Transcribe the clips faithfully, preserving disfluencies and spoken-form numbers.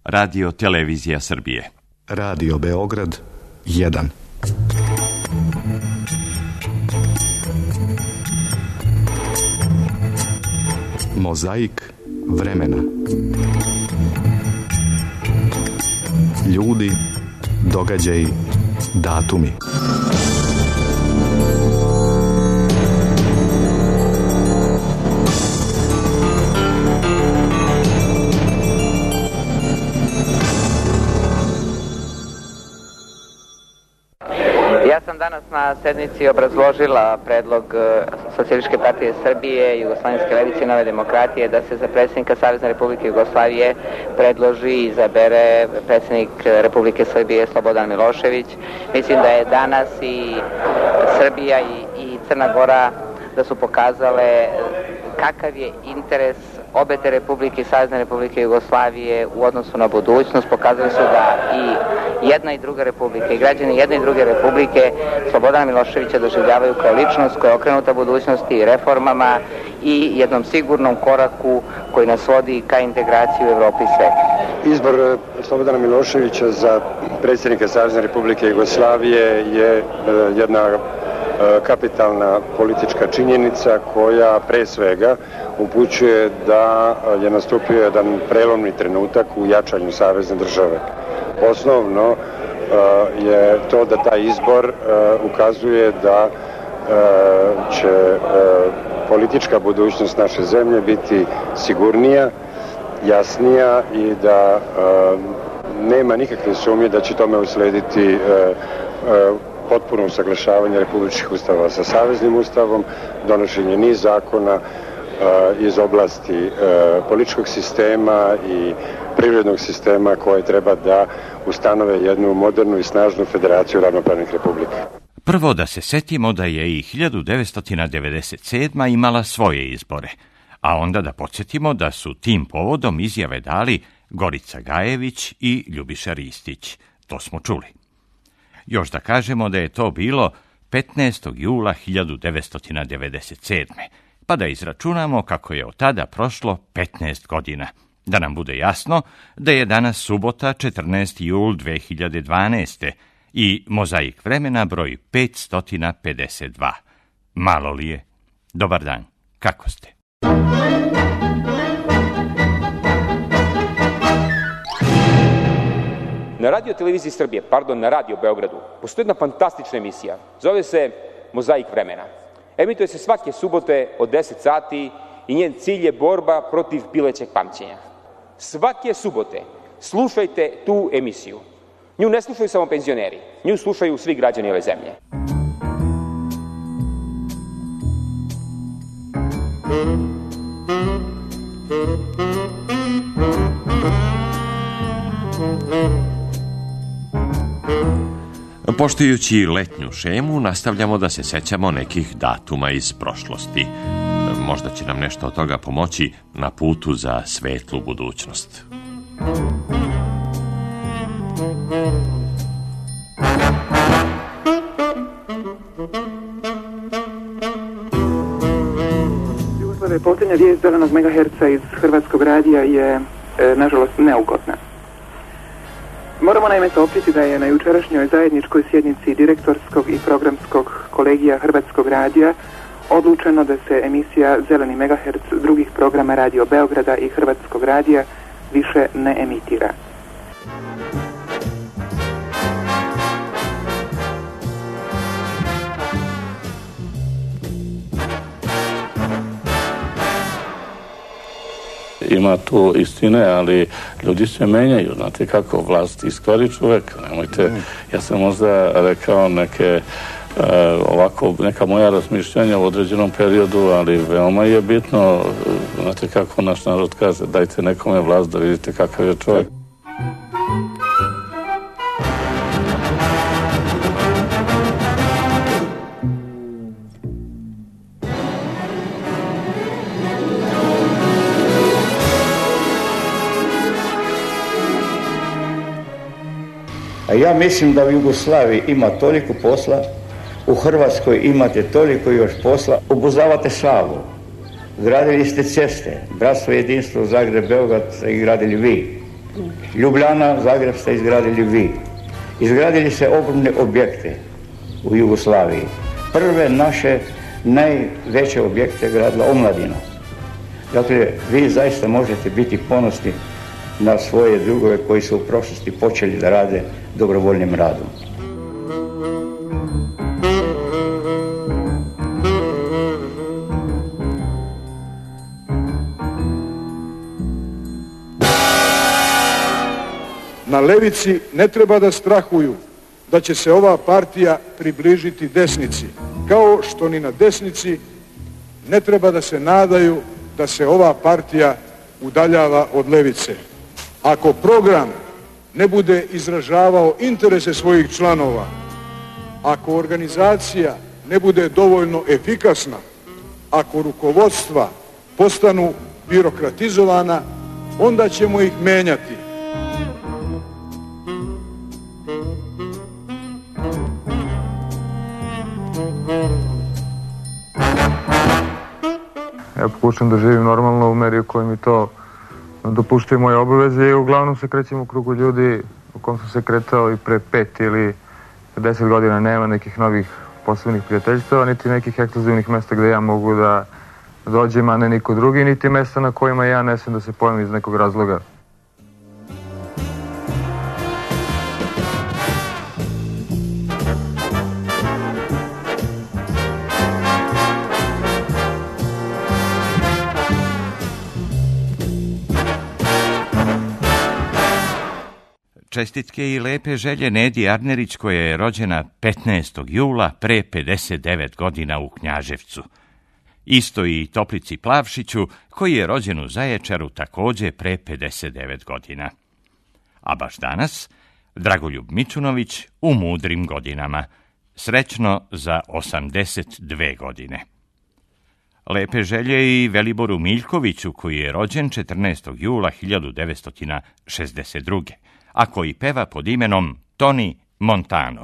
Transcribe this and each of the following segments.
Radio Televizija Srbije. Radio Beograd jedan. Mozaik vremena. Ljudi, događaji, datumi. Ja sam danas na sednici obrazložila predlog Socijalističke partije Srbije, Jugoslovenske levice i Nove demokratije da se za predsjednika Savezne Republike Jugoslavije predloži i izabere predsjednik Republike Srbije Slobodan Milošević. Mislim da je danas i Srbija i, i Crna Gora da su pokazale kakav je interes obe te republike i Savezne Republike Jugoslavije u odnosu na budućnost. Pokazali su da i jedna i druga republika i građani jedne i druge republike Slobodana Miloševića doživljavaju kao ličnost koja je okrenuta budućnosti i reformama i jednom sigurnom koraku koji nas vodi ka integraciji u Evropi i svijetu. Izbor Slobodana Miloševića za predsjednika Savezne Republike Jugoslavije je jedna kapitalna politička činjenica koja pre svega upućuje da je nastupio jedan prelomni trenutak u jačanju savezne države. Osnovno je to da taj izbor ukazuje da će politička budućnost naše zemlje biti sigurnija, jasnija i da nema nikakve sumnje da će tome uslediti potpuno usaglašavanje republičkih ustava sa saveznim ustavom, donošenje niz zakona uh, iz oblasti uh, političkog sistema i privrednog sistema koje treba da ustanove jednu modernu i snažnu federaciju ravnopravnih republika. Prvo da se setimo da je i hiljadu devetsto devedeset sedma. imala svoje izbore, a onda da podsjetimo da su tim povodom izjave dali Gorica Gajević i Ljubiša Ristić. To smo čuli. Još da kažemo da je to bilo petnaestog jula hiljadu devetsto devedeset sedme. Pa da izračunamo kako je od tada prošlo petnaest godina. Da nam bude jasno da je danas subota četrnaesti jul dve hiljade dvanaeste. i mozaik vremena broj petsto pedeset dva. Malo li je? Dobar dan, kako ste? Na Radio Televiziji Srbije, pardon, na Radio Beogradu, postoji jedna fantastična emisija. Zove se Mozaik vremena. Emituje se svake subote od deset sati i njen cilj je borba protiv pilećeg pamćenja. Svake subote slušajte tu emisiju. Nju ne slušaju samo penzioneri, nju slušaju svi građani ove zemlje. Poštujući letnju šemu, nastavljamo da se sećamo nekih datuma iz prošlosti. Možda će nam nešto od toga pomoći na putu za svetlu budućnost. Jugoslavije, posljednja vijest zelenog megaherca iz Hrvatskog radija je, e, nažalost, neugodna. Moramo naime saopštiti da je na jučerašnjoj zajedničkoj sjednici direktorskog i programskog kolegija Hrvatskog radija odlučeno da se emisija Zeleni megaherc drugih programa Radio Beograda i Hrvatskog radija više ne emitira. Ima tu istine, ali ljudi se menjaju. Znate kako, vlast iskvari čovjek. Nemojte, ja sam možda rekao neke uh, ovako, neka moja razmišljanja u određenom periodu, ali veoma je bitno, znate kako naš narod kaže, dajte nekome vlast da vidite kakav je čovjek. A ja mislim da u Jugoslaviji ima toliko posla, u Hrvatskoj imate toliko još posla. Obuzavate slavu, gradili ste ceste, Bratstvo jedinstvo Zagreb, Beograd i gradili vi. Ljubljana, Zagreb ste izgradili vi. Izgradili se ogromne objekte u Jugoslaviji. Prve naše najveće objekte je gradila omladina. Dakle, vi zaista možete biti ponosni na svoje drugove koji su u prošlosti počeli da rade dobrovoljnim radom. Na levici ne treba da strahuju da će se ova partija približiti desnici, kao što ni na desnici ne treba da se nadaju da se ova partija udaljava od levice. Ako program ne bude izražavao interese svojih članova, ako organizacija ne bude dovoljno efikasna, ako rukovodstva postanu birokratizovana, onda ćemo ih menjati. Ja pokušam da živim normalno u meri u kojoj mi to dopuštaju moje obaveze i uglavnom se krećem u krugu ljudi u kom sam se kretao i pre pet ili deset godina. Nema nekih novih posebnih prijateljstava, niti nekih ekskluzivnih mesta gde ja mogu da dođem, a ne niko drugi, niti mesta na kojima ja ne sam da se pojavim iz nekog razloga. Čestitke i lepe želje Nedi Arnerić, koja je rođena petnaestog jula pre pedeset devet godina u Knjaževcu. Isto i Toplici Plavšiću, koji je rođen u Zaječaru takođe pre pedeset devet godina. A baš danas, Dragoljub Mičunović u mudrim godinama. Srećno za osamdeset dve godine. Lepe želje i Veliboru Miljkoviću, koji je rođen četrnaestog jula hiljadu devetsto šezdeset druge. a koji peva pod imenom Tony Montano.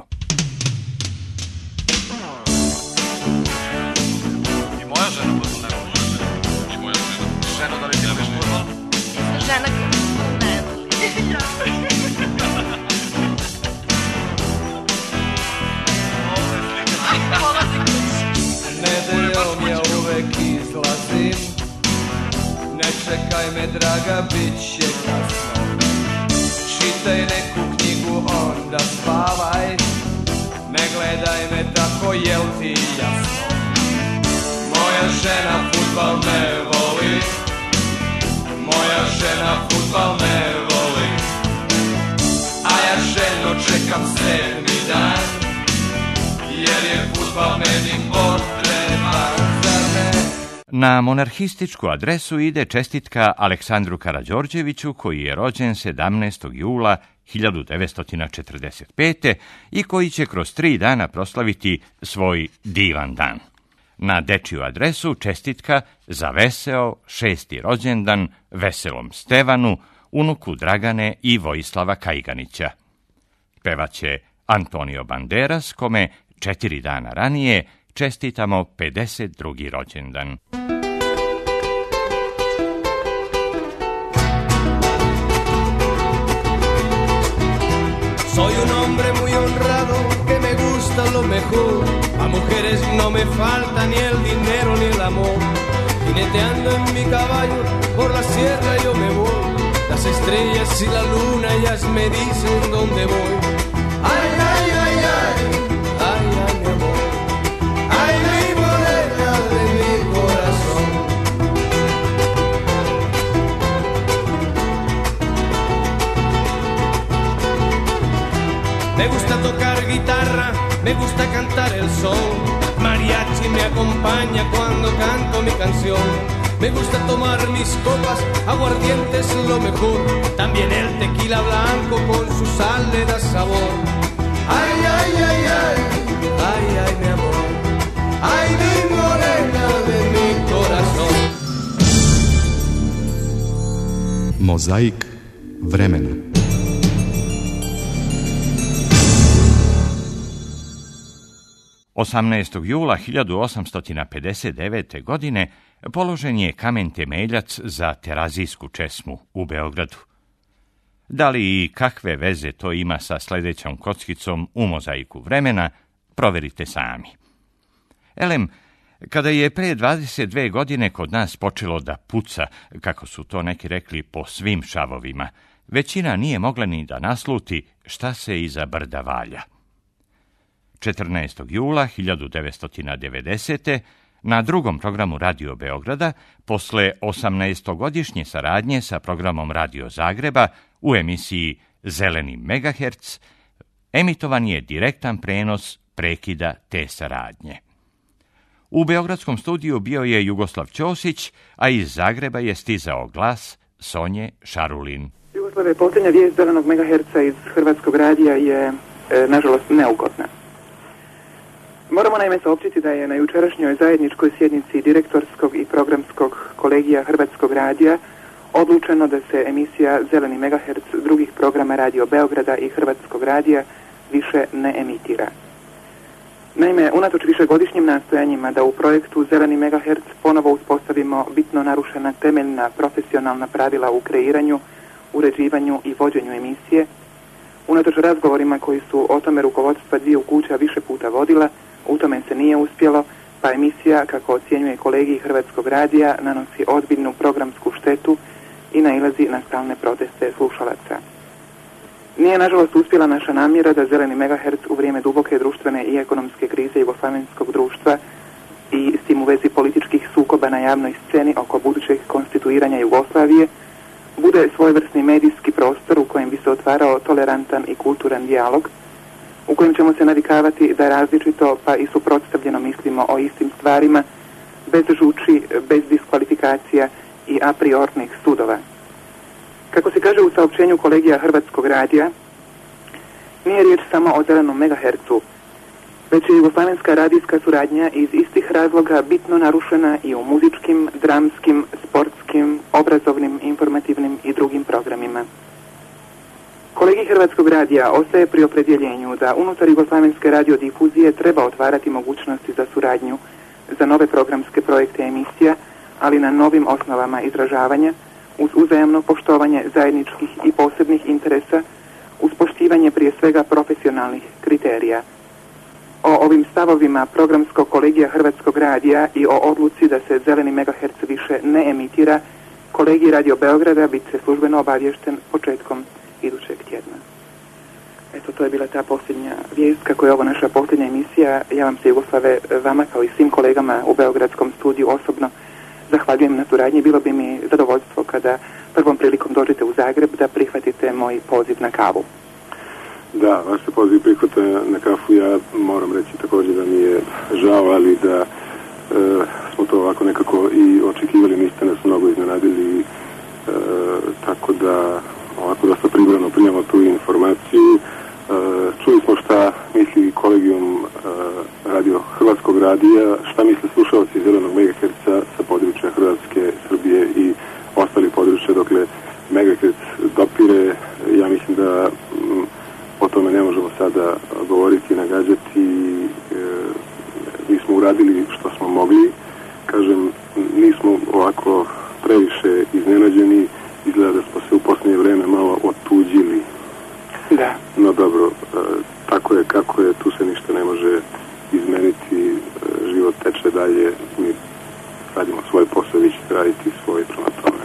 I moja žena bude ne voli. I moja žena. Žena, da li ti naviš fudbal? Žena ne voli. Nedeljom ja uvek izlazim, ne čekaj me draga, bit će kasno. Čitaj neku knjigu, onda spavaj, ne gledaj me tako, jel ti jasno? Moja žena fudbal ne voli, moja žena fudbal ne voli, a ja željno čekam sedmi dan, jer je fudbal meni potreban, zar ne? Na monarhističku adresu ide čestitka Aleksandru Karađorđeviću, koji je rođen sedamnaestog jula hiljadu devetsto četrdeset pete. i koji će kroz tri dana proslaviti svoj divan dan. Na dečiju adresu čestitka za veseo šesti rođendan veselom Stevanu, unuku Dragane i Vojislava Kajganića. Pevaće Antonio Banderas, kome četiri dana ranije čestitamo pedeset drugi rođendan. Soy un hombre muy honrado, que me gusta lo mejor. A mujeres no me falta ni el dinero ni el amor. Jineteando en mi caballo, por la sierra yo me voy. Las estrellas y la luna ellas me dicen dónde voy. Ay, ay, ay, ay, ay, ay, mi amor. Ay, mi morena de mi corazón. Me gusta tocar guitarra, me gusta cantar el son. Mariachi me acompaña cuando canto mi canción. Me gusta tomar mis copas, aguardiente es lo mejor. También el tequila blanco con su sal le da sabor. Ay, ay, ay, ay, ay, ay, mi amor. Ay, mi morena de mi corazón. Mozaik vremena. osamnaestog jula hiljadu osamsto pedeset devete. godine položen je kamen temeljac za Terazijsku česmu u Beogradu. Da li i kakve veze to ima sa sljedećom kockicom u mozaiku vremena, proverite sami. Elem, kada je pre dvadeset dve godine kod nas počelo da puca, kako su to neki rekli, po svim šavovima, većina nije mogla ni da nasluti šta se iza brda valja. četrnaestog jula hiljadu devetsto devedesete. na drugom programu Radio Beograda, posle osamnaestogodišnje saradnje sa programom Radio Zagreba u emisiji Zeleni megaherc, emitovan je direktan prenos prekida te saradnje. U beogradskom studiju bio je Jugoslav Ćosić, a iz Zagreba je stizao glas Sonje Šarulin. Jugoslave, posljednja vijest Zelenog megaherca iz Hrvatskog radija je, e, nažalost, neugodna. Moramo naime saopćiti da je na jučerašnjoj zajedničkoj sjednici direktorskog i programskog kolegija Hrvatskog radija odlučeno da se emisija Zeleni megaherc drugih programa Radio Beograda i Hrvatskog radija više ne emitira. Naime, unatoč višegodišnjim nastojanjima da u projektu Zeleni megaherc ponovo uspostavimo bitno narušena temeljna profesionalna pravila u kreiranju, uređivanju i vođenju emisije, unatoč razgovorima koji su o tome rukovodstva dviju kuća više puta vodila, u tome se nije uspjelo, pa emisija, kako ocjenjuje kolegij Hrvatskog radija, nanosi ozbiljnu programsku štetu i nailazi na stalne proteste slušalaca. Nije, nažalost, uspjela naša namjera da Zeleni megaherc u vrijeme duboke društvene i ekonomske krize jugoslavenskog društva i s tim u vezi političkih sukoba na javnoj sceni oko budućeg konstituiranja Jugoslavije bude svojevrsni medijski prostor u kojem bi se otvarao tolerantan i kulturan dijalog, u kojem ćemo se navikavati da različito pa i suprotstavljeno mislimo o istim stvarima, bez žuči, bez diskvalifikacija i a priornih sudova. Kako se kaže u saopćenju kolegija Hrvatskog radija, nije riječ samo o Zelenom megahercu, već je jugoslavenska radijska suradnja iz istih razloga bitno narušena i u muzičkim, dramskim, sportskim, obrazovnim, informativnim i drugim programima. Kolegij Hrvatskog radija ostaje pri opredjeljenju da unutar jugoslavenske radiodifuzije treba otvarati mogućnosti za suradnju za nove programske projekte emisija, ali na novim osnovama izražavanja, uz uzajamno poštovanje zajedničkih i posebnih interesa, uz poštivanje prije svega profesionalnih kriterija. O ovim stavovima programskog kolegija Hrvatskog radija i o odluci da se Zeleni megaherc više ne emitira, kolegij Radio Beograda bit će službeno obavješten početkom idućeg tjedna. Eto, to je bila ta posljednja vijest. Kako je ovo naša posljednja emisija, ja vam se, Jugoslave, vama kao i svim kolegama u beogradskom studiju osobno zahvaljujem na suradnji. Bilo bi mi zadovoljstvo kada prvom prilikom dođete u Zagreb da prihvatite moj poziv na kavu. Da, vaš se poziv prihvata na kafu. Ja moram reći također da mi je žao, ali da e, smo to ovako nekako i očekivali, niste nas mnogo iznenadili, e, tako da ovako dosta pribrano primamo tu informaciju. E, čuli smo šta misli kolegijum e, Radio Hrvatskog radija, šta misle slušalci Zelenog megaherca sa područja Hrvatske, Srbije i ostali područja, dokle megaherc dopire. Ja mislim da m, o tome ne možemo sada govoriti i nagađati. E, mi smo uradili što smo mogli. Kažem, nismo ovako previše iznenađeni. Izgleda da smo se u posljednje vrijeme malo otuđili. Da. No dobro, e, tako je kako je, tu se ništa ne može izmeniti, e, život teče dalje, mi radimo svoj posao, vi ćete raditi svoj prema tome.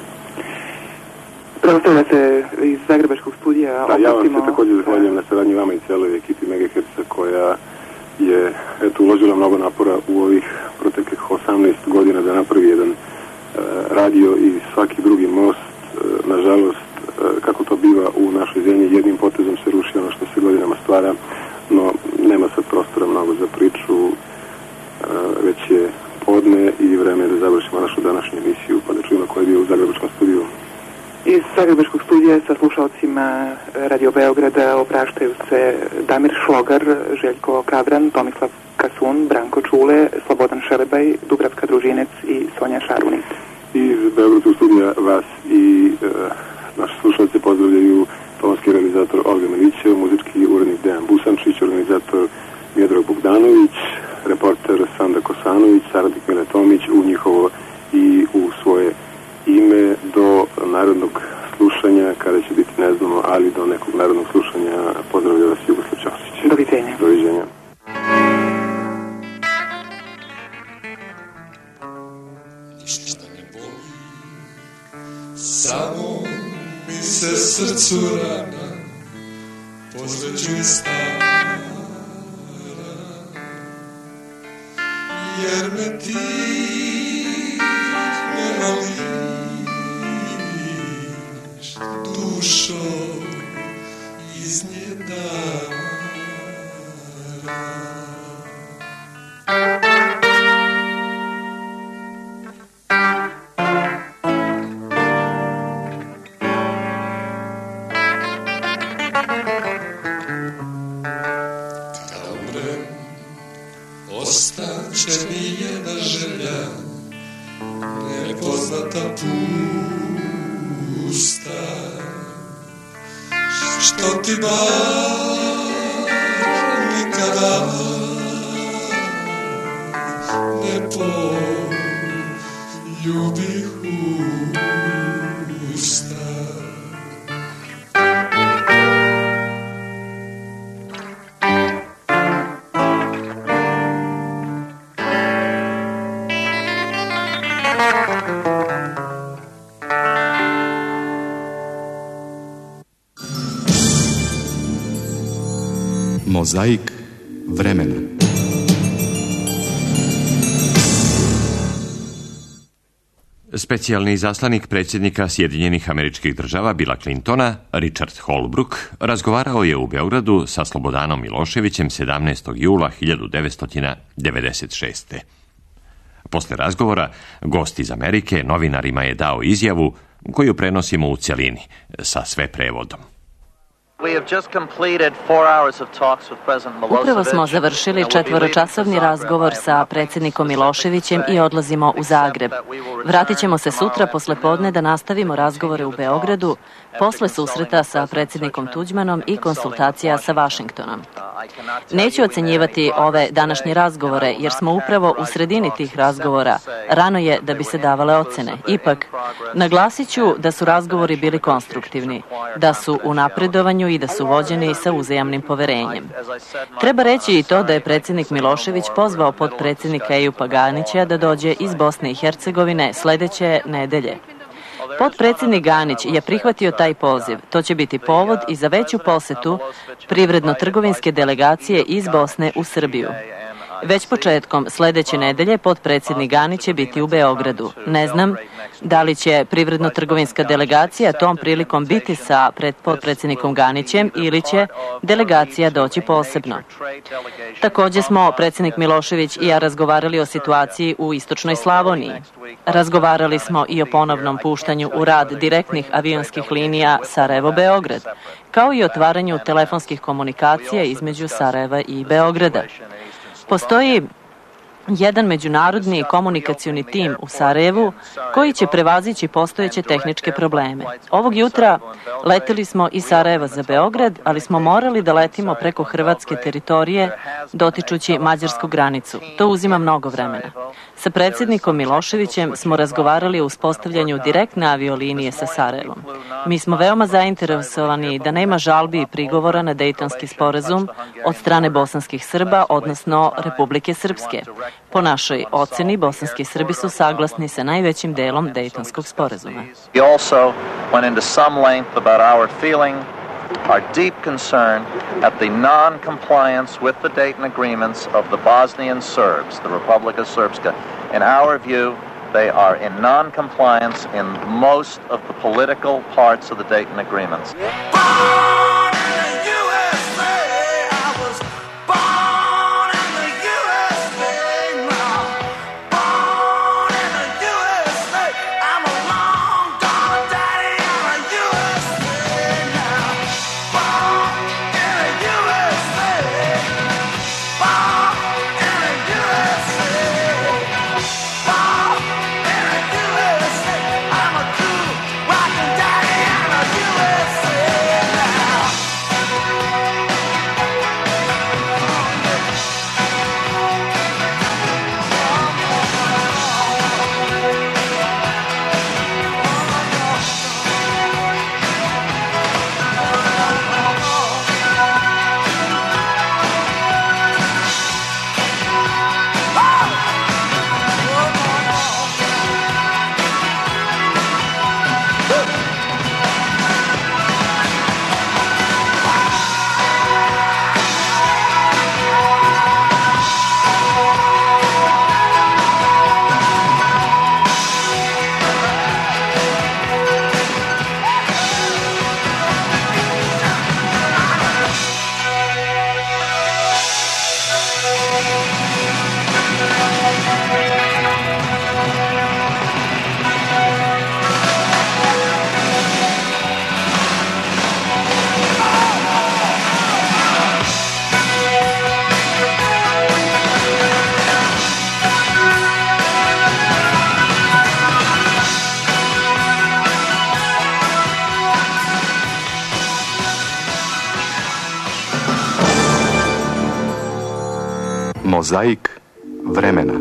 Preostavlja se iz Zagrebačkog studija. Da, ja vam se također zahvaljujem na saradnji vama i cijeloj ekipi Megaherca koja je eto, uložila mnogo napora u ovih proteklih osamnaest godina da napravi jedan e, radio i svaki drugi most. Nažalost, kako to biva u našoj zemlji, jednim potezom se ruši ono što se godinama stvara, no nema sad prostora mnogo za priču, već je podne i vreme da završimo našu današnju emisiju, pa da čujemo ko je bio u Zagrebačkom studiju. Iz Zagrebačkog studija sa slušalcima Radio Beograda opraštaju se Damir Šlogar, Željko Kavran, Tomislav Kasun, Branko Čule, Slobodan Šelebaj, Dubravka Družinec i Sonja Šarunic. Iz Beogradskog studija vas i e, naši slušalci pozdravljaju tonski realizator Olga Milićev, muzički urednik Dejan Busančić, organizator Miodrag Bogdanović, reporter Sanda Kosanović, saradnik Mile Tomić, u njihovo i u svoje ime do narodnog slušanja, kada će biti ne znamo, ali narednog slušanja. Pozdravlja vas Jugoslav Ćosić. Doviđenja. Doviđenja. Ništa ne boli, samo mi se srcu rana posvećuje stara, jer me ti ne voliš, dušo iz nje dara. Ostaće mi jedna želja, nepoznata pusta, što ti bar nikada ne poljubih usta. Mozaik vremena. Specijalni izaslanik predsjednika Sjedinjenih Američkih Država Billa Clintona, Richard Holbrooke, razgovarao je u Beogradu sa Slobodanom Miloševićem sedamnaestog jula hiljadu devetsto devedeset šeste. Posle razgovora, gost iz Amerike novinarima je dao izjavu koju prenosimo u cjelini, sa sve prevodom. Upravo smo završili četvoročasovni razgovor sa predsjednikom Miloševićem i odlazimo u Zagreb. Vratit ćemo se sutra posle podne da nastavimo razgovore u Beogradu, posle susreta sa predsjednikom Tuđmanom i konsultacija sa Vašingtonom. Neću ocenjivati ove današnje razgovore, jer smo upravo u sredini tih razgovora. Rano je da bi se davale ocene. Ipak, naglasit ću da su razgovori bili konstruktivni, da su u napredovanju i da su vođeni sa uzajamnim poverenjem. Treba reći i to da je predsjednik Milošević pozvao potpredsjednika Ejupa Ganića da dođe iz Bosne i Hercegovine sledeće nedelje. Potpredsjednik Ganić je prihvatio taj poziv. To će biti povod i za veću posetu privredno-trgovinske delegacije iz Bosne u Srbiju. Već početkom sledeće nedelje potpredsjednik Ganić će biti u Beogradu. Ne znam da li će privredno-trgovinska delegacija tom prilikom biti sa potpredsjednikom Ganićem ili će delegacija doći posebno. Također smo predsjednik Milošević i ja razgovarali o situaciji u istočnoj Slavoniji. Razgovarali smo i o ponovnom puštanju u rad direktnih avionskih linija Sarajevo-Beograd, kao i otvaranju telefonskih komunikacija između Sarajeva i Beograda. Postoji jedan međunarodni komunikacioni tim u Sarajevu koji će prevazići postojeće tehničke probleme. Ovog jutra leteli smo iz Sarajeva za Beograd, ali smo morali da letimo preko hrvatske teritorije dotičući mađarsku granicu. To uzima mnogo vremena. Sa predsjednikom Miloševićem smo razgovarali o uspostavljanju direktne aviolinije sa Sarajevom. Mi smo veoma zainteresovani da nema žalbi i prigovora na Dejtonski sporazum od strane bosanskih Srba, odnosno Republike Srpske. Po našoj oceni, bosanski Srbi su saglasni sa najvećim delom Dejtonskog sporazuma. We also went into some length about our feeling, our deep concern at the non-compliance with the Dayton agreements of the Bosnian Serbs, the Republika Srpska. In our view, they are in non-compliance in most of the political parts of the Dayton agreements. I'm a cool rockin' daddy, I'm a U S A now. Mozaik vremena.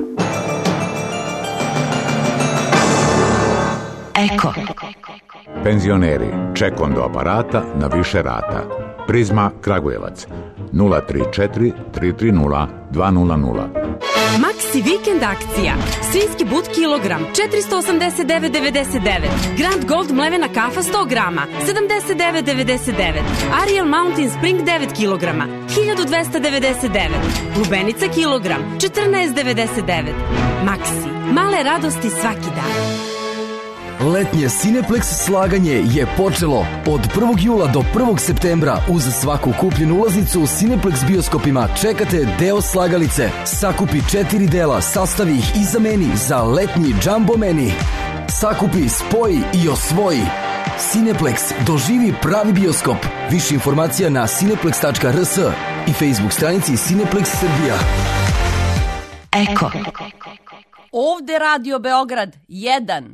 Eko. Penzioneri, ček do aparata na više rata. Prizma Kragujevac nula tri četiri tri tri nula dva nula nula. Maxi Weekend akcija. Svinjski but kilogram četiristo osamdeset devet devedeset devet. Grand Gold mlevena kafa sto grama sedamdeset devet devedeset devet. Ariel Mountain Spring devet kilograma hiljadu dvesta devedeset devet. Lubenica kilogram četrnaest devedeset devet. Maxi. Male radosti svaki dan. Letnje Cineplex slaganje je počelo. Od prvog jula do prvog septembra uz svaku kupljenu ulaznicu u Cineplex bioskopima čekate deo slagalice. Sakupi četiri dela, sastavi ih i zameni za letnji Jumbo Meni. Sakupi, spoji i osvoji. Cineplex, doživi pravi bioskop. Više informacija na cineplex tačka r s i Facebook stranici Cineplex Srbija. Eko. Ovde Radio Beograd jedan.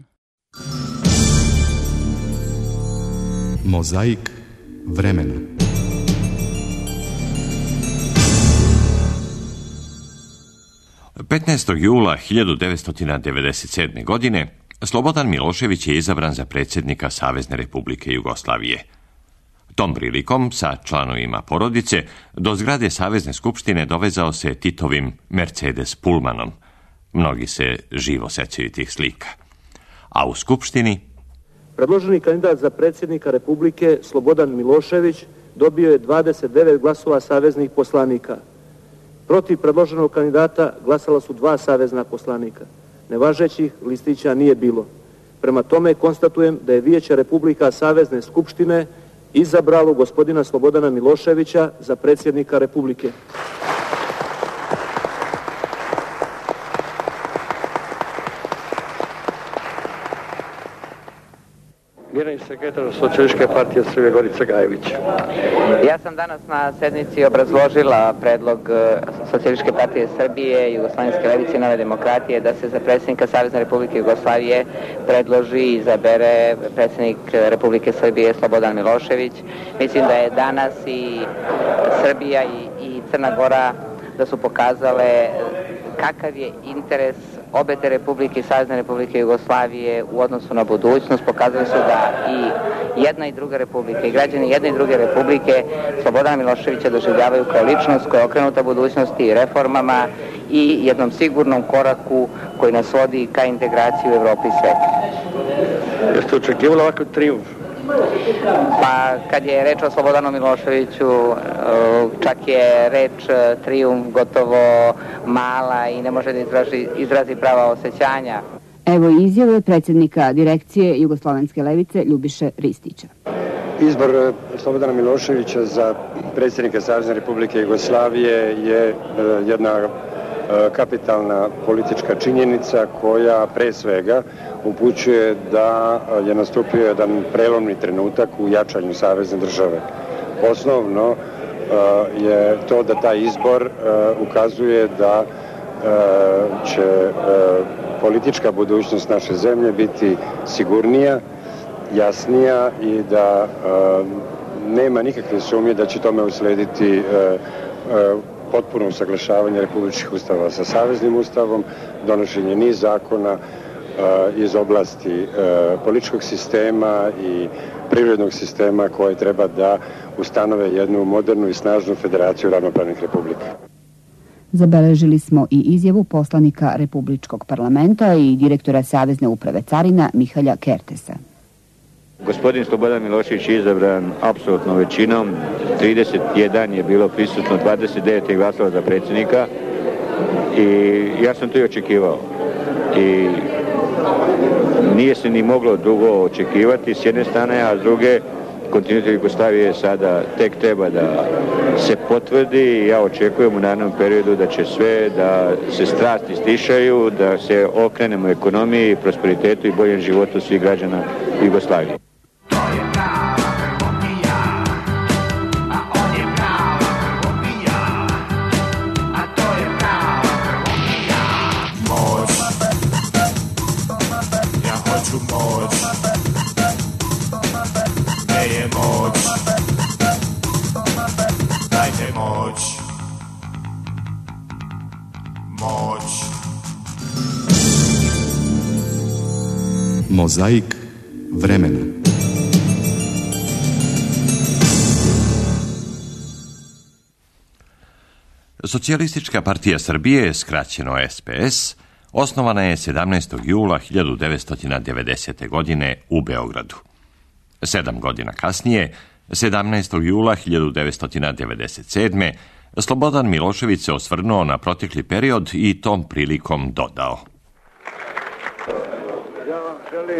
Mozaik vremena. petnaestog jula hiljadu devetsto devedeset sedme. godine Slobodan Milošević je izabran za predsjednika Savezne Republike Jugoslavije. Tom prilikom sa članovima porodice do zgrade Savezne skupštine dovezao se Titovim Mercedes Pullmanom. Mnogi se živo sećaju tih slika. A u skupštini predloženi kandidat za predsjednika Republike Slobodan Milošević dobio je dvadeset devet glasova saveznih poslanika. Protiv predloženog kandidata glasala su dva savezna poslanika. Nevažećih listića nije bilo. Prema tome konstatujem da je Vijeće Republika Savezne skupštine izabralo gospodina Slobodana Miloševića za predsjednika Republike. Generalni sekretar Socijalističke partije Srbije Gorica Gajević. Ja sam danas na sednici obrazložila predlog Socijalističke partije Srbije, Jugoslovenske levice i Nove demokratije da se za predsjednika Savezne Republike Jugoslavije predloži i izabere predsjednik Republike Srbije Slobodan Milošević. Mislim da je danas i Srbija i, i Crna Gora da su pokazale kakav je interes obe te republike i Savezne Republike Jugoslavije u odnosu na budućnost. Pokazali su da i jedna i druga republika i građani jedne i druge republike Slobodana Miloševića doživljavaju kao ličnost koja je okrenuta budućnosti i reformama i jednom sigurnom koraku koji nas vodi ka integraciji u Evropi i svijetu. Jeste očekivali ovakav trijumf? Pa kad je reč o Slobodanu Miloševiću, čak je reč trijumf gotovo mala i ne može da izrazi, izrazi prava osjećanja. Evo izjave predsjednika direkcije Jugoslovenske levice Ljubiše Ristića. Izbor Slobodana Miloševića za predsjednika Savezne Republike Jugoslavije je jedna kapitalna politička činjenica koja pre svega upućuje da je nastupio jedan prelomni trenutak u jačanju savezne države. Osnovno je to da taj izbor ukazuje da će politička budućnost naše zemlje biti sigurnija, jasnija i da nema nikakve sumnje da će tome uslediti potpuno usaglašavanje republičkih ustava sa saveznim ustavom, donošenje niz zakona iz oblasti političkog sistema i privrednog sistema koje treba da ustanove jednu modernu i snažnu federaciju ravnopravnih republika. Zabeležili smo i izjavu poslanika Republičkog parlamenta i direktora Savezne uprave carina Mihalja Kertesa. Gospodin Slobodan Milošević je izabran apsolutnom većinom, trideset jedan je bilo prisutno, dvadeset devet je glasalo za predsjednika i ja sam to i očekivao. I nije se ni moglo dugo očekivati s jedne strane, a s druge kontinuitet Jugoslavije sada tek treba da se potvrdi i ja očekujem u narednom periodu da će sve, da se strasti stišaju, da se okrenemo ekonomiji, prosperitetu i boljem životu svih građana Jugoslavije. moć. Mozaik vremena. Socijalistička partija Srbije, skraćeno S P S, osnovana je sedamnaestog jula hiljadu devetsto devedesete. godine u Beogradu. Sedam godina kasnije, sedamnaestog jula hiljadu devetsto devedeset sedme. Slobodan Milošević se osvrnuo na protekli period i tom prilikom dodao. Ja vam želim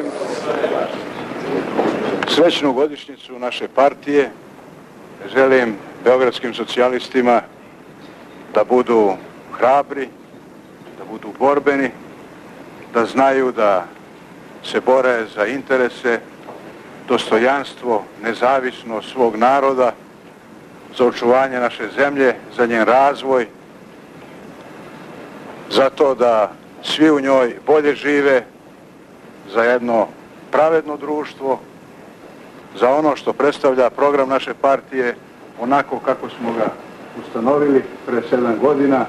srećnu godišnjicu naše partije. Želim beogradskim socijalistima da budu hrabri, da budu borbeni, da znaju da se bore za interese, dostojanstvo, nezavisnost svog naroda, za očuvanje naše zemlje, za njen razvoj, za to da svi u njoj bolje žive, za jedno pravedno društvo, za ono što predstavlja program naše partije, onako kako smo ga ustanovili pre sedam godina,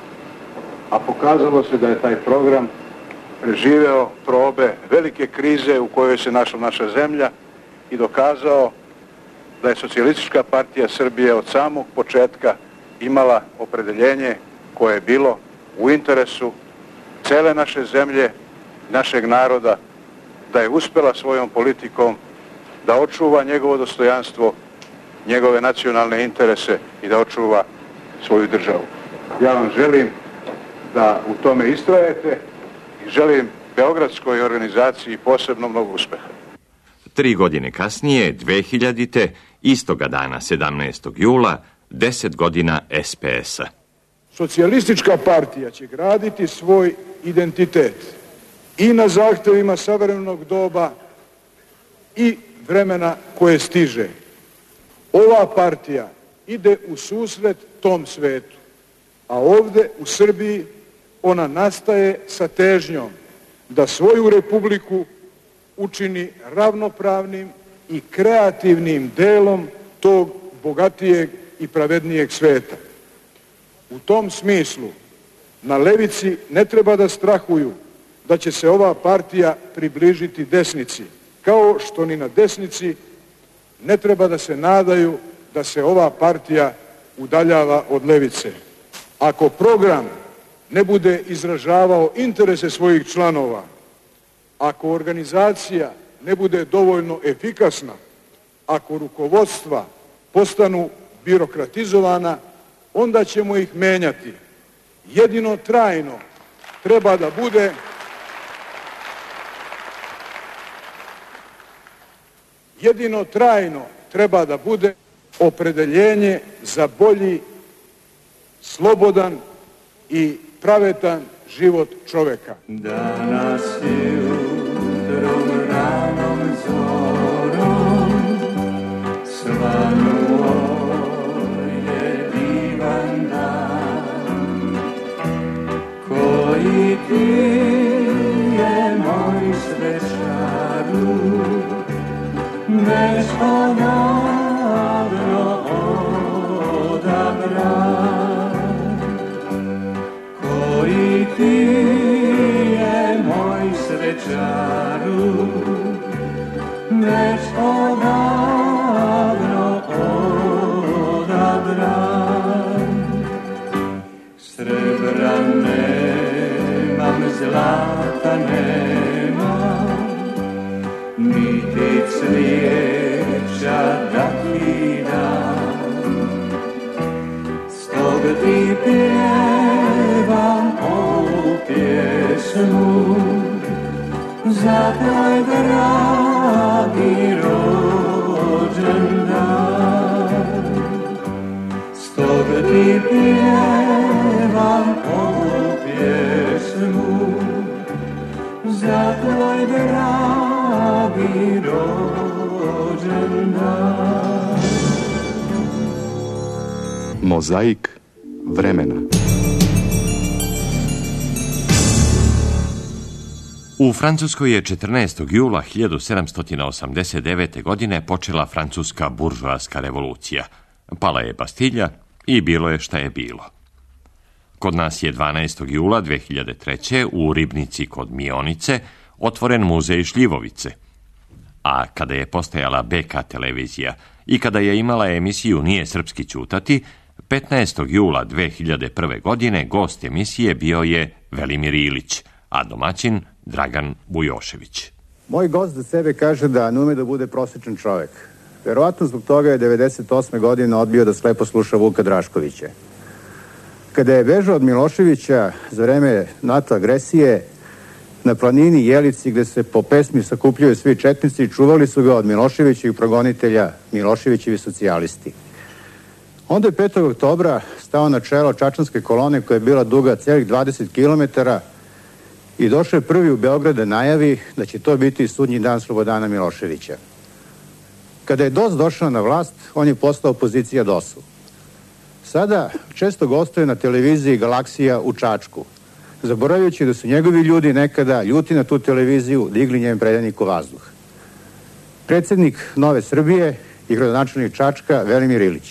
a pokazalo se da je taj program preživeo probe velike krize u kojoj se našla naša zemlja i dokazao da je Socijalistička partija Srbije od samog početka imala opredeljenje koje je bilo u interesu cele naše zemlje, našeg naroda, da je uspela svojom politikom da očuva njegovo dostojanstvo, njegove nacionalne interese i da očuva svoju državu. Ja vam želim da u tome istrajete i želim beogradskoj organizaciji posebno mnogo uspeha. Tri godine kasnije, dve hiljadite. Istoga dana, sedamnaestog jula, deset godina S P S-a. Socijalistička partija će graditi svoj identitet i na zahtevima savremenog doba i vremena koje stiže. Ova partija ide u susret tom svetu, a ovde u Srbiji ona nastaje sa težnjom da svoju republiku učini ravnopravnim i kreativnim delom tog bogatijeg i pravednijeg sveta. U tom smislu, na levici ne treba da strahuju da će se ova partija približiti desnici, kao što ni na desnici ne treba da se nadaju da se ova partija udaljava od levice. Ako program ne bude izražavao interese svojih članova, ako organizacija ne bude dovoljno efikasna, ako rukovodstva postanu birokratizovana, onda ćemo ih menjati. Jedino trajno treba da bude jedino trajno treba da bude opredeljenje za bolji, slobodan i pravedan život čoveka. Danas jutrom ranom zorom svanuo je divan dan, koji ti je moj svečaru nesponadno odabran, koji ti je moj svečaru nesponadno odabran. Srebra nemam, zlata nemam, niti cvijeća da ti dam, stog ti pjevam ovu pjesmu za tvoj dragi rođendan. Stog ti pjevam ovu pjesmu za tvoj dragi rođendan. Mozaik vremena. U Francuskoj je četrnaestog jula hiljadu sedamsto osamdeset devete. godine počela francuska buržoaska revolucija. Pala je Bastilja i bilo je šta je bilo. Kod nas je dvanaestog jula dve hiljade treće. u Ribnici kod Mionice otvoren muzej šljivovice. A kada je postajala B K televizija i kada je imala emisiju Nije srpski ćutati, petnaestog jula dve hiljade prve. godine gost emisije bio je Velimir Ilić, a domaćin Dragan Bujošević. Moj gost za sebe kaže da ne ume da bude prosječan čovjek. Verovatno zbog toga je devedeset osme. godine odbio da slepo sluša Vuka Draškovića. Kada je bežao od Miloševića za vreme NATO agresije, na planini Jelici, gde se po pesmi sakupljaju svi četnici, čuvali su ga od Miloševićevih progonitelja, Miloševićevi socijalisti. Onda je petog oktobra stao na čelo čačanske kolone koja je bila duga celih dvadeset kilometara i došao je prvi u Beograd da najavi da će to biti sudnji dan Slobodana Miloševića. Kada je D O S došao na vlast, on je postao opozicija D O S-u. Sada često gostuje na televiziji Galaksija u Čačku, zaboravljajući da su njegovi ljudi nekada ljuti na tu televiziju digli njen predanik u vazduh. Predsjednik Nove Srbije i gradonačelnik Čačka Velimir Ilić.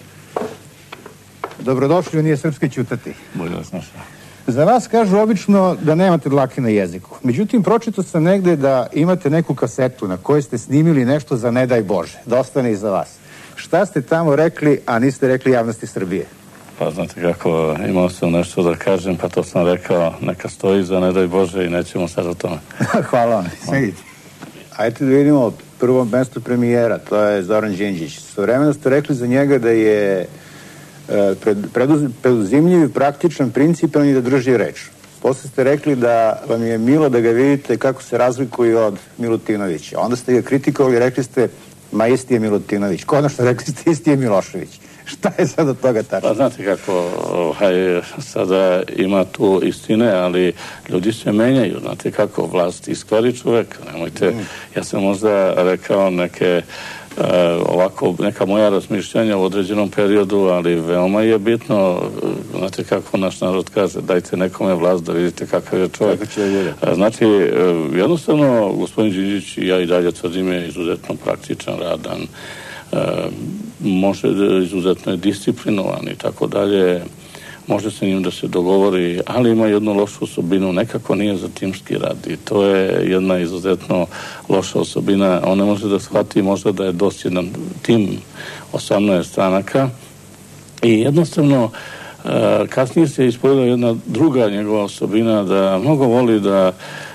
Dobrodošli u Nije srpski ćutati. Bolje vas našao. Za vas kažu obično da nemate dlake na jeziku. Međutim, pročitao sam negde da imate neku kasetu na kojoj ste snimili nešto za ne daj Bože. Da ostane i za vas. Šta ste tamo rekli, a niste rekli javnosti Srbije? Pa znate kako, imao sam nešto da kažem, pa to sam rekao, neka stoji za ne daj Bože i nećemo sad o tome. Hvala vam, sedite. Ajde da vidimo prvo mesto premijera, to je Zoran Đinđić. Svojevremeno ste rekli za njega da je pred, preduzimljiv i praktičan, principijalni da drži reč. Posle ste rekli da vam je milo da ga vidite kako se razlikuje od Milutinovića. Onda ste ga kritikovali, rekli ste ma isti je Milutinović. Konačno rekli ste isti je Milošević. Šta je sad od toga tačno? Pa znate kako, ovaj, sada ima tu istine, ali ljudi se menjaju. Znate kako, vlast iskvari čoveka. Nemojte, mm. ja sam možda rekao neke Uh, ovako neka moja razmišljanja u određenom periodu, ali veoma je bitno, znate kako naš narod kaže, dajte nekome vlast da vidite kakav je čovjek. Uh, znači, uh, jednostavno, gospodin Đinđić, ja i dalje tvrdim, je izuzetno praktičan, radan, uh, može, izuzetno je disciplinovan i tako dalje, može se njim da se dogovori, ali ima jednu lošu osobinu, nekako nije za timski rad i to je jedna izuzetno loša osobina. On ne može da shvati možda da je dosta jedan tim osamnaest stranaka i jednostavno kasnije se ispovedila jedna druga njegova osobina da mnogo voli da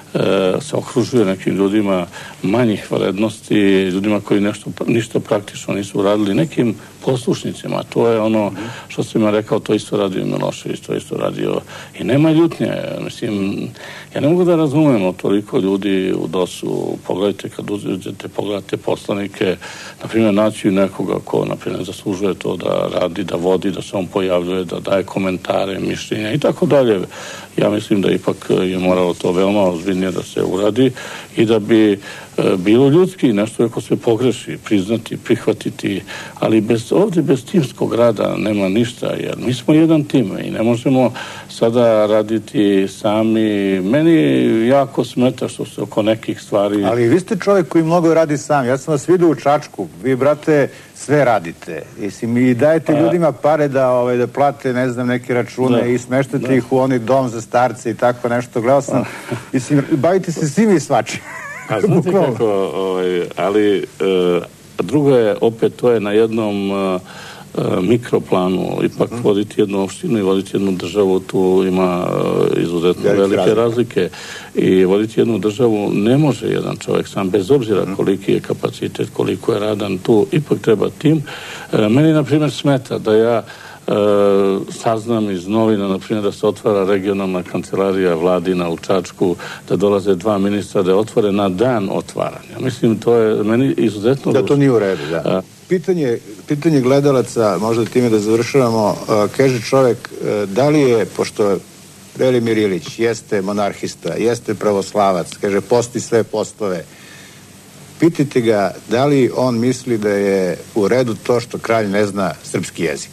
se okružuje nekim ljudima manjih vrednosti, ljudima koji nešto, ništa praktično nisu radili, nekim poslušnicima. To je ono što sam ja rekao, to isto radio Milošević, to isto radio i nema ljutnje. Mislim, ja ne mogu da razumem toliko ljudi u D O S-u. Pogledajte, kad uzete, pogledate poslanike, na primjer, naći nekoga ko, na primjer, zaslužuje to da radi, da vodi, da se on pojavljuje, da daje komentare, mišljenja i tako dalje. Ja mislim da ipak je moralo to veoma ozbiljnije da se uradi i da bi bilo ljudski, nešto ako se pogreši, priznati, prihvatiti, ali bez, ovdje bez timskog rada nema ništa, jer mi smo jedan tim i ne možemo sada raditi sami. Meni jako smeta što se oko nekih stvari... Ali vi ste čovjek koji mnogo radi sam. Ja sam vas vidio u Čačku. Vi, brate, sve radite. I dajete ljudima pare da, ovaj, da plate, ne znam, neke račune da. I smeštate da. Ih u onaj dom za starce i tako nešto. Gledao sam. Mislim, bavite se svim i svačim. A znate kako, ovaj, ali e, drugo je, opet to je na jednom e, mikroplanu, ipak mm. voditi jednu opštinu i voditi jednu državu, tu ima e, izuzetno velike, velike razlike. razlike i voditi jednu državu ne može jedan čovjek sam, bez obzira mm. koliki je kapacitet, koliko je radan, tu ipak treba tim. E, meni, na primjer, smeta da ja E, saznam iz novina, na primjer, da se otvara regionalna kancelarija Vladina u Čačku, da dolaze dva ministra, da je otvore na dan otvaranja. Mislim, to je meni izuzetno... Da, to nije u redu, da. A, pitanje, pitanje gledalaca, možda time da završavamo, a, kaže čovjek, a, da li je, pošto Velimir Ilić jeste monarhista, jeste pravoslavac, kaže, posti sve postove, pitajte ga da li on misli da je u redu to što kralj ne zna srpski jezik.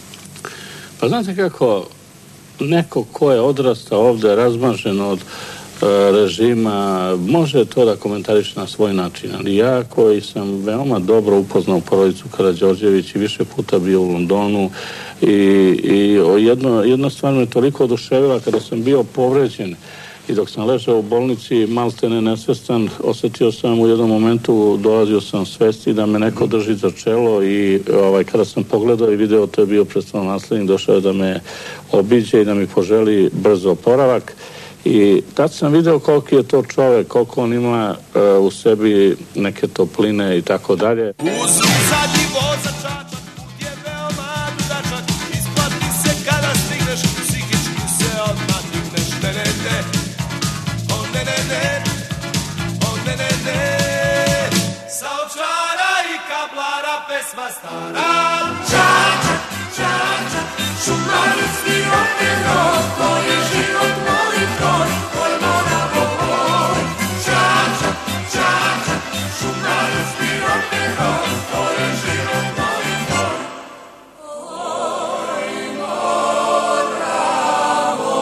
Pa znate kako, neko ko je odrastao ovde razmažen od režima može to da komentariše na svoj način, ali ja koji sam veoma dobro upoznao porodicu Karađorđević i više puta bio u Londonu i, i jedno, jedna stvar me toliko oduševila kada sam bio povređen i dok sam ležao u bolnici maltene nesvestan, osjetio sam u jednom momentu, dolazio sam svesti da me neko drži za čelo i ovaj, kada sam pogledao i video, to je bio prestolonaslednik, došao je da me obiđe i da mi poželi brzo oporavak. I tad sam video koliko je to čovek, koliko on ima uh, u sebi neke topline i tako dalje. Uzuk zadnji vozačačak, put je veoma dugačak, isplati se kada stigneš, psihički se odmah digneš, ne ne ne, o ne ne ne, o ne ne ne, sa ovčara i kablara pesma stara. Čačak, čačak, šumarinski opirok, to je život moj tvoj, tvoj moramo tvoj. Čačak, čačak, šumarinski opirok, to je život moj tvoj. Oj, moramo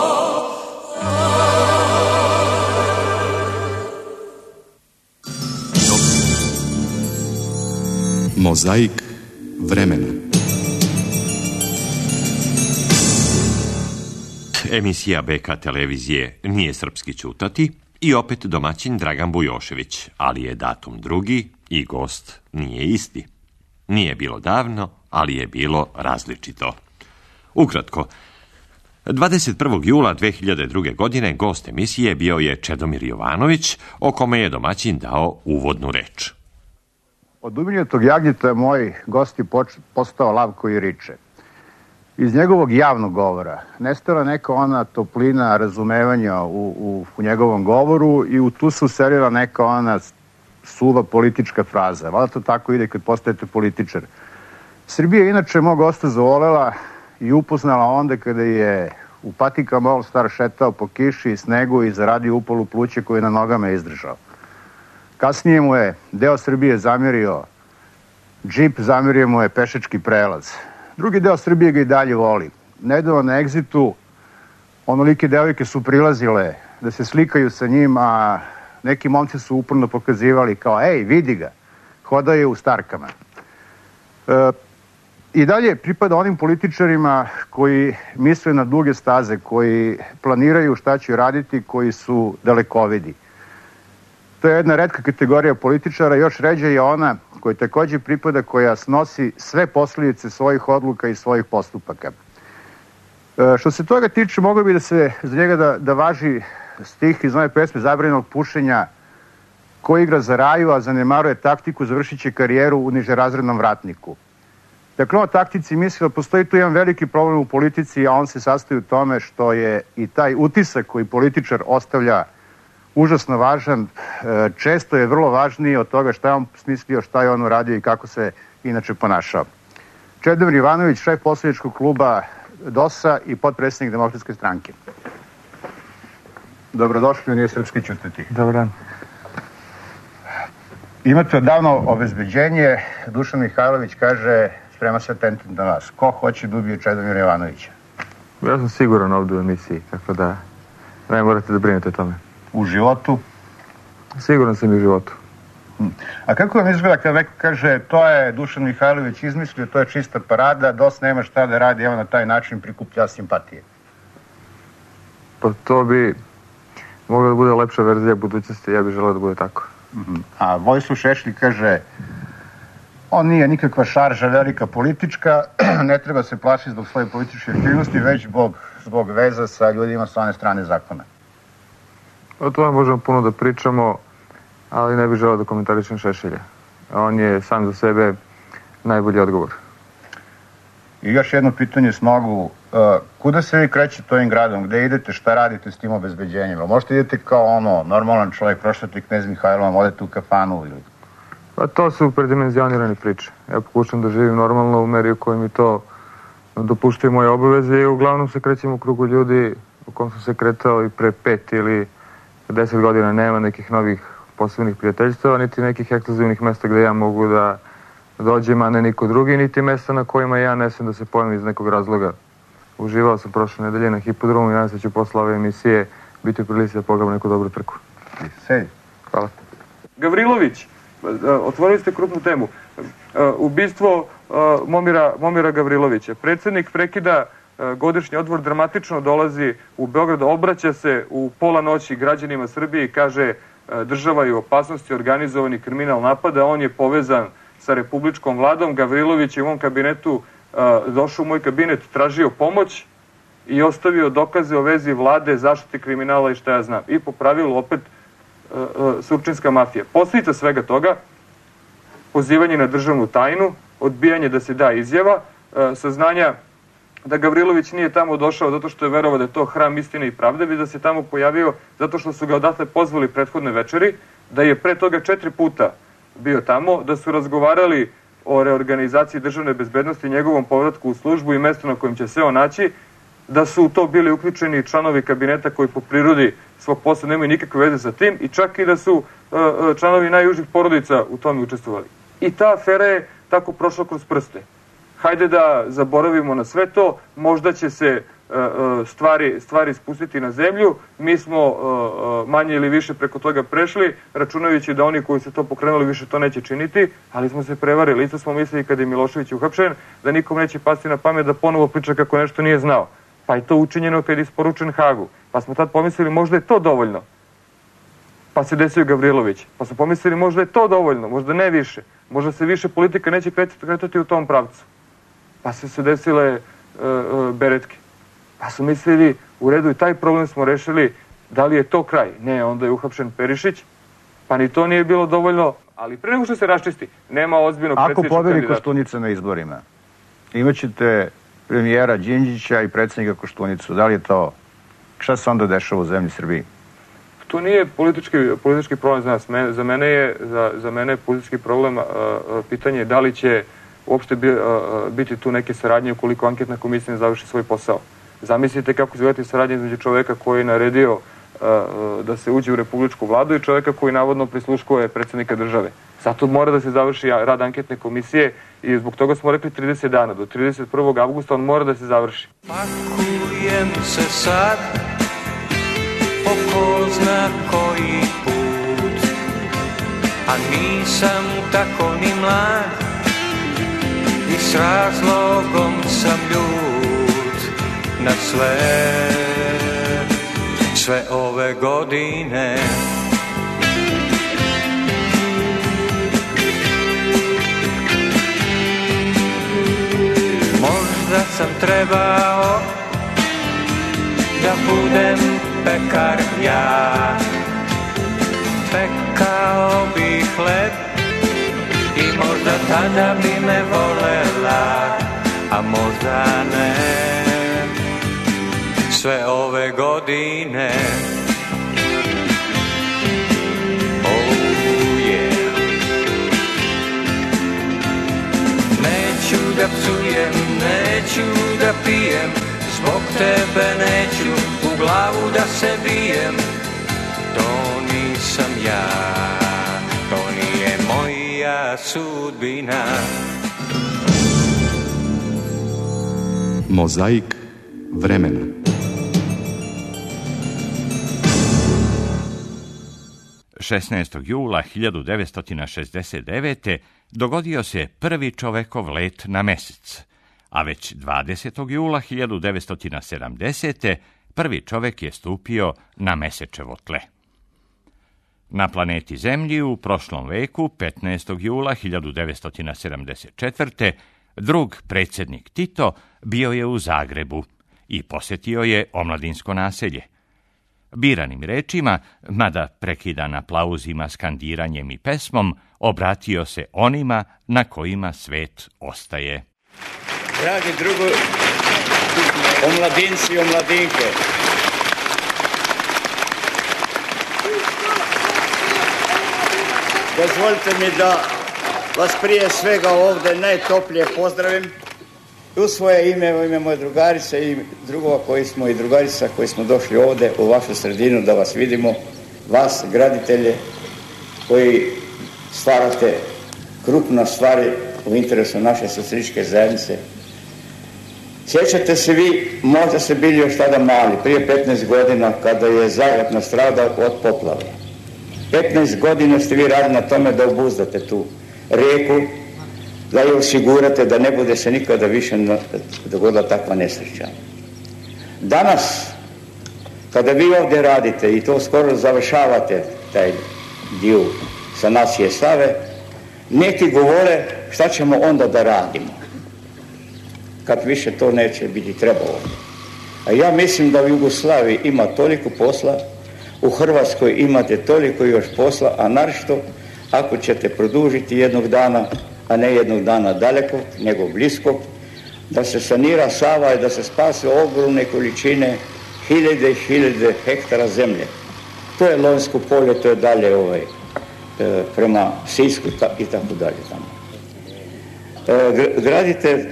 tvoj. Mozaik vremena. Emisija B K televizije Nije srpski ćutati i opet domaćin Dragan Bujošević, ali je datum drugi i gost nije isti. Nije bilo davno, ali je bilo različito. Ukratko, dvadeset prvog jula dve hiljade druge. godine gost emisije bio je Čedomir Jovanović, o kome je domaćin dao uvodnu reč. Od uminutog jagnjeta moj gost je postao lav koji riče. Iz njegovog javnog govora nestala neka ona toplina razumevanja u, u, u njegovom govoru i u tu se uselila neka ona suva politička fraza. Valjda to tako ide kad postajete političar. Srbija je inače mog gosta zavolela i upoznala onda kada je u patikama All Star šetao po kiši i snegu i zaradio upalu pluća koju je na nogama izdržao. Kasnije mu je deo Srbije zamjerio džip, zamjerio mu je pešački prelaz. Drugi deo Srbije ga i dalje voli. Nedavno na egzitu onolike devojke su prilazile da se slikaju sa njim, a neki momci su uporno pokazivali kao, ej, vidi ga, hodao je u starkama. E, I dalje pripada onim političarima koji misle na duge staze, koji planiraju šta će raditi, koji su dalekovidi. To je jedna retka kategorija političara, još ređe je ona koja takođe pripada, koja snosi sve posljedice svojih odluka i svojih postupaka. E, što se toga tiče, mogo bi da se za njega da, da važi stih iz ove pesme Zabranjenog pušenja: ko igra za raju, a zanemaruje taktiku, završit će karijeru u nižerazrednom vratniku. Dakle, o taktici misli da postoji tu jedan veliki problem u politici, a on se sastoji u tome što je i taj utisak koji političar ostavlja užasno važan, često je vrlo važniji od toga šta je on smislio, šta je on uradio i kako se inače ponašao. Čedomir Jovanović, šef poslaničkog kluba D O S-a i potpredsjednik Demokratske stranke. Dobrodošli u Nije srpski ćutati. Dobar dan. Imate odavno obezbeđenje. Dušan Mihajlović kaže, sprema se atentat na vas. Ko hoće da ubije Čedomira Jovanovića? Ja sam siguran ovdje u emisiji, tako da ne morate da brinete o tome. U životu? Siguran sam i u životu. A kako vam izgleda kada neko kaže to je Dušan Mihajlović izmislio, to je čista parada, D O S nema šta da radi, evo na taj način prikuplja simpatije? Pa to bi mogla da bude lepša verzija budućnosti, ja bih želeo da bude tako. Mm-hmm. A Vojislav Šešelj kaže, on nije nikakva šarža velika politička, ne treba se plašiti zbog svoje političke aktivnosti, već zbog, zbog veza sa ljudima s one strane zakona. O tome možemo puno da pričamo, ali ne bih želeo da komentarišem Šešelja. On je sam za sebe najbolji odgovor. I još jedno pitanje s nogu. Uh, kuda se vi krećete ovim gradom? Gde idete? Šta radite s tim obezbeđenjima? Možete idete kao ono, normalan čovjek, prošljati Knez Mihajlovom, odete u kafanu ili... Pa to su predimenzionirane priče. Ja pokušam da živim normalno u meri u kojoj mi to dopuštaju moje obaveze i uglavnom se krećem u krugu ljudi u kom sam se kretao i pre pet ili deset godina. Nema nekih novih posebnih prijateljstava, niti nekih ekskluzivnih mesta gde ja mogu da dođem, a ne niko drugi, niti mesta na kojima ja ne sam da se pojavim iz nekog razloga. Uživao sam prošle nedelje na hipodromu i nadam se da ću posle ove emisije biti u prilici da pogledam neku dobru trku. Sedi. Hvala. Gavrilović, otvorili ste krupnu temu. Ubistvo Momira, Momira Gavrilovića. Predsjednik prekida godišnji odmor, dramatično dolazi u Beograd, obraća se u pola noći građanima Srbije i kaže država je u opasnosti, organizovani kriminal napada, on je povezan sa republičkom vladom. Gavrilović je u mom kabinetu došao u moj kabinet, tražio pomoć i ostavio dokaze o vezi vlade, zaštiti kriminala i šta ja znam. I po pravilu opet surčinska mafija. Posljedica svega toga, pozivanje na državnu tajnu, odbijanje da se da izjava, saznanja da Gavrilović nije tamo došao zato što je verovao da je to hram istine i pravde, već da se tamo pojavio zato što su ga odatle pozvali prethodne večeri, da je pre toga četiri puta bio tamo, da su razgovarali o reorganizaciji državne bezbednosti, njegovom povratku u službu i mesto na kojem će se on naći, da su u to bili uključeni članovi kabineta koji po prirodi svog posla nemaju nikakve veze sa tim i čak i da su članovi najužih porodica u tome učestvovali. I ta afera je tako prošla kroz prste. Hajde da zaboravimo na sve to, možda će se stvari, stvari spustiti na zemlju. Mi smo manje ili više preko toga prešli, računajući da oni koji su to pokrenuli više to neće činiti, ali smo se prevarili. Isto smo mislili kada je Milošević uhapšen, da nikom neće pasti na pamet da ponovo priča kako nešto nije znao. Pa je to učinjeno kad je isporučen Hagu. Pa smo tad pomislili možda je to dovoljno. Pa se desio Gavrilović. Pa smo pomislili možda je to dovoljno, možda ne više. Možda se više politika neće kretati u tom pravcu. Pa su se desile uh, uh, beretke. Pa su mislili, u redu i taj problem smo rešili, da li je to kraj? Ne, onda je uhapšen Perišić, pa ni to nije bilo dovoljno, ali pre nego što se raščisti, nema ozbiljnog predsjedničkog kandidata. Ako pobedi Koštunica na izborima, imaćete premijera Đinđića i predsjednika Koštunicu, da li je to, šta se onda dešava u zemlji Srbiji? To nije politički, politički problem za nas. Za mene je, za, za mene je politički problem, uh, uh, pitanje da li će uopšte bi, uh, biti tu neke saradnje ukoliko anketna komisija ne završi svoj posao. Zamislite kako izgledati saradnje između čoveka koji je naredio uh, da se uđe u republičku vladu i čoveka koji navodno prisluškuje predsjednika države. Zato mora da se završi rad anketne komisije i zbog toga smo rekli trideset dana. Do trideset prvog avgusta on mora da se završi. Pakujem se sad po ko zna koji put, a nisam tako ni mlad i s razlogom sam ljut na sve, sve ove godine. Možda sam trebao da budem pekar ja, pekao bi hleb i možda tada bi me volela, a možda ne. Sve ove godine, oh yeah. Neću da psujem, neću da pijem, zbog tebe neću u glavu da se bijem. To nisam ja, to nije moja sudbina. Mozaik vremena. šesnaestog jula hiljadu devetsto šezdeset devete. dogodio se prvi čovekov let na mesec, a već dvadesetog jula hiljadu devetsto sedamdesete. prvi čovek je stupio na mesečevo tle. Na planeti Zemlji u prošlom veku, petnaestog jula hiljadu devetsto sedamdeset četvrte. drug predsjednik Tito bio je u Zagrebu i posjetio je omladinsko naselje. Biranim rečima, mada prekidan aplauzima, skandiranjem i pesmom, obratio se onima na kojima svet ostaje. Dragi drugo, omladinci i omladinke, dozvolite mi da vas prije svega ovdje najtoplije pozdravim u svoje ime, u ime moje drugarice i drugova koji smo i drugarica koji smo došli ovdje u vašu sredinu da vas vidimo, vas graditelje koji stvarate krupne stvari u interesu naše socijalističke zajednice. Sjećate se vi, možda ste bili još tada mali, prije petnaest godina kada je Zagreb nastradao od poplave. petnaest godina ste vi radili na tome da obuzdate tu rijeku, da je osigurate da ne bude se nikada više dogodila takva nesreća. Danas, kada vi ovdje radite i to skoro završavate taj dio sanacije Save, neki govore šta ćemo onda da radimo, kad više to neće biti trebalo. A ja mislim da u Jugoslaviji ima toliko posla, u Hrvatskoj imate toliko još posla, a naročito ako ćete produžiti jednog dana, a ne jednog dana daleko, nego blisko, da se sanira Sava i da se spase ogromne količine, hiljade i hiljade hektara zemlje. To je Lonjsko polje, to je dalje ovaj, e, prema Sisku i tako dalje tamo. E, gradite,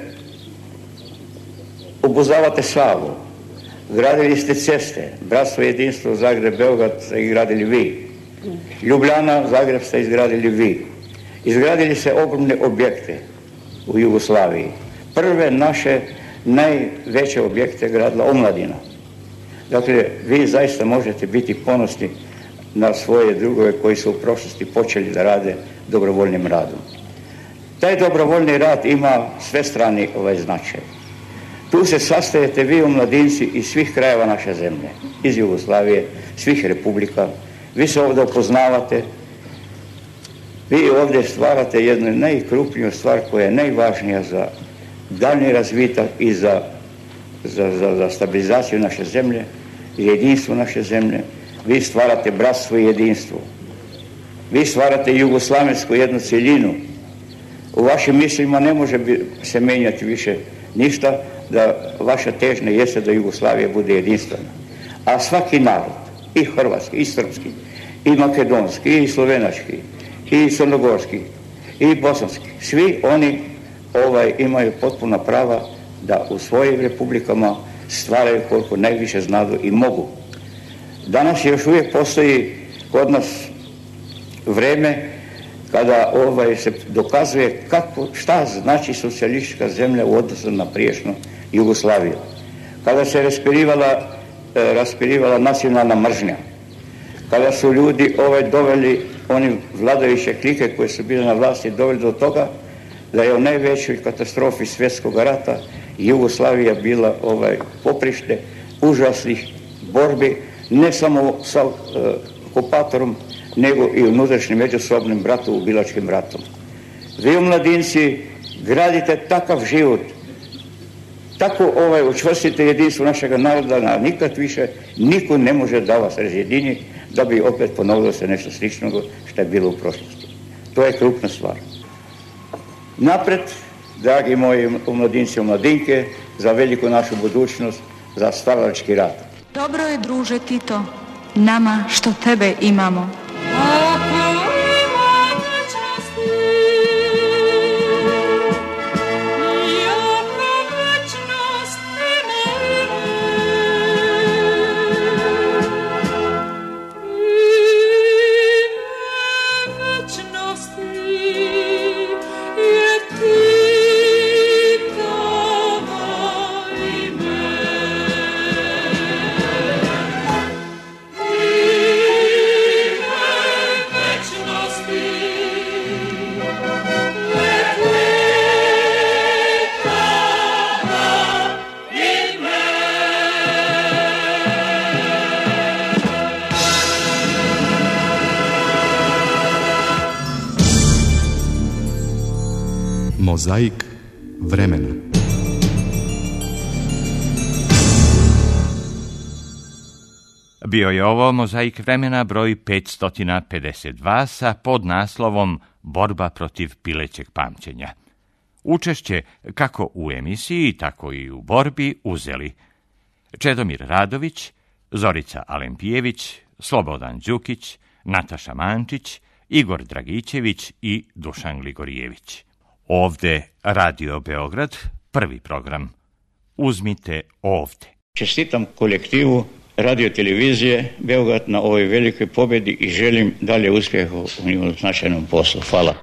obuzavate Savu, gradili ste ceste, Bratstvo i jedinstvo Zagreb, Beograd ste izgradili vi, Ljubljana, Zagreb ste izgradili vi. Izgradili se ogromne objekte u Jugoslaviji. Prve naše najveće objekte gradila omladina. Dakle, vi zaista možete biti ponosni na svoje drugove koji su u prošlosti počeli da rade dobrovoljnim radom. Taj dobrovoljni rad ima svestrani ovaj značaj. Tu se sastajete vi omladinci iz svih krajeva naše zemlje, iz Jugoslavije, svih republika. Vi se ovdje upoznavate, vi ovdje stvarate jednu najkrupniju stvar koja je najvažnija za daljnji razvitak i za, za, za, za stabilizaciju naše zemlje i jedinstvo naše zemlje. Vi stvarate bratstvo i jedinstvo. Vi stvarate jugoslavensku jednu cjelinu. U vašim mislima ne može se mijenjati više ništa, da vaša težnja jeste da Jugoslavija bude jedinstvena. A svaki narod, i hrvatski, i srpski, i makedonski, i slovenački, i crnogorski, i bosanski, svi oni ovaj, imaju potpuna prava da u svojim republikama stvaraju koliko najviše znadu i mogu. Danas još uvijek postoji kod nas vreme kada ovaj, se dokazuje kako, šta znači socijalistička zemlja u odnosu na prijašnju Jugoslaviju. Kada se raspirivala, e, raspirivala nacionalna mržnja, kada su ljudi ovaj, doveli, oni vladajuće klike koje su bile na vlasti, doveli do toga da je u najvećoj katastrofi svjetskog rata Jugoslavija bila ovaj, poprište užasnih borbi, ne samo sa uh, okupatorom, nego i unutrašnjim međusobnim bratom u bilačkim ratom. Vi mladinci gradite takav život, tako ovaj, učvrstite jedinstvo našega naroda, na nikad više niko ne može da vas razjedini da bi opet ponovilo se nešto slično što je bilo u prošlosti. To je krupna stvar. Napred, dragi moji omladinci i omladinke, za veliku našu budućnost, za stvaralački rad. Dobro je, druže Tito, nama što tebe imamo. Mozaik vremena. Bio je ovo Mozaik vremena broj petsto pedeset dva sa podnaslovom Borba protiv pilećeg pamćenja. Učešće kako u emisiji, tako i u borbi uzeli Čedomir Radović, Zorica Alempijević, Slobodan Đukić, Nataša Mančić, Igor Dragićević i Dušan Gligorijević. Ovde Radio Beograd, prvi program. Uzmite ovde. Čestitam kolektivu radio televizije Beograd na ovoj velikoj pobjedi i želim dalje uspjeha u njihovom značajnom poslu. Hvala.